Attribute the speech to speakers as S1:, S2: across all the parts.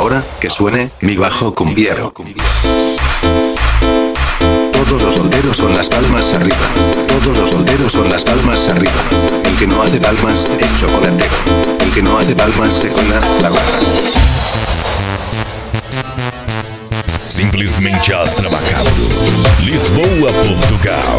S1: Ahora, que suene, mi bajo cumbiero. Todos los solteros son las palmas arriba. Todos los solteros son las palmas arriba. El que no hace palmas, es chocolatero. El que no hace palmas se cola la barra.
S2: Simplesmente Astra Macabro, Lisboa, Portugal.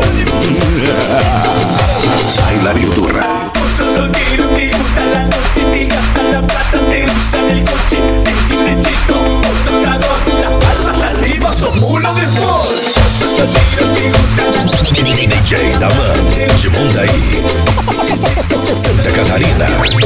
S1: I love you, turra.
S3: Sos soltero, te gusta la noche, te gasta la plata, te usan el coche, te chistecito, sos cagón, las palmas arriba, sos mulo de Ford. Sos soltero, te gusta la noche,
S2: DJ Daman, de Mondaí, Santa Catarina.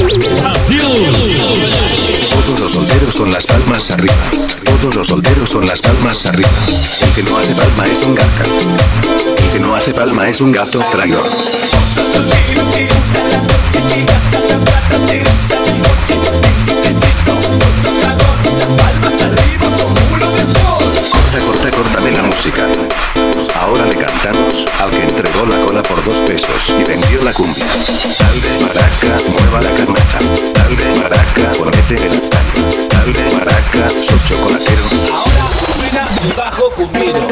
S1: Todos los solteros son las palmas arriba. Todos los solteros son las palmas arriba. El que no hace palma es un garca. El que no hace palma es un gato traidor.
S3: sos soltero, te gusta la noche, te gasta la plata, te usan el coche, te chistecito, sos cagón, las palmas arriba, sos mulo de Ford.
S1: Córtame la música. Ahora le cantamos al que entregó la cola por 2 pesos y vendió la cumbia. Dale maraca, mueva la carnaza. Dale maraca, ponete el tango. Dale maraca, sos chocolatero.
S3: Ahora suena mi bajo cumbiero.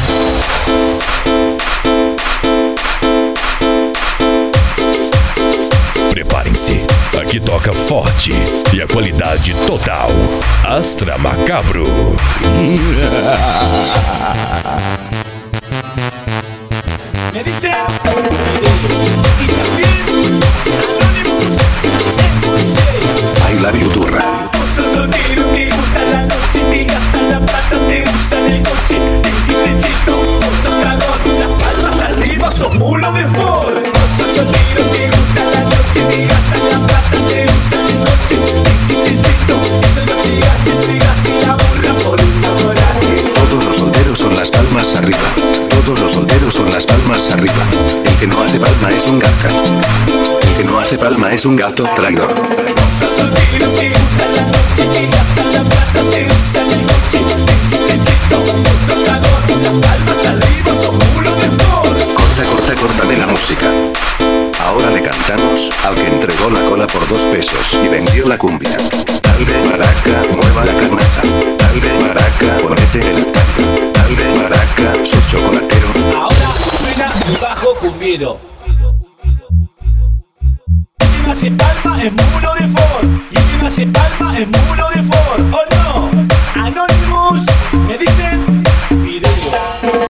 S2: Preparem-se, aqui toca forte e a qualidade total. Astra Macabro.
S3: Me dicen y también Anonymous,
S1: I love you, turra.
S3: sos soltero, te gusta la noche, te gasta la plata, te usan el coche, te chistecito, sos cagón, las palmas arriba, sos mulo de Ford. Sos soltero, te gusta la noche, te gasta la plata, te usan el coche, te chistecito, eso no te hace, te gasta la burra por enamorarte.
S1: Todos los solteros son las palmas arriba. Todos los solteros son las palmas arriba. El que no hace palma es un garca. El que no hace palma es un gato traidor.
S3: Sos soltero, te gusta la noche, te gasta la plata, te usan el coche, te chistecito, sos cagón, las palmas arriba, sos mulo de Ford.
S1: Córtame la música. Ahora le cantamos al que entregó la cola por 2 pesos y vendió la cumbia. Dale maraca, mueva la carnaza. Dale maraca, ponete el tango. Dale maraca, sos chocolatero.
S3: Ahora suena mi bajo cumbiero. Quien hace palma es mulo de Ford. Y quien hace palma es mulo de Ford. ¿O no? Anonymous, me dicen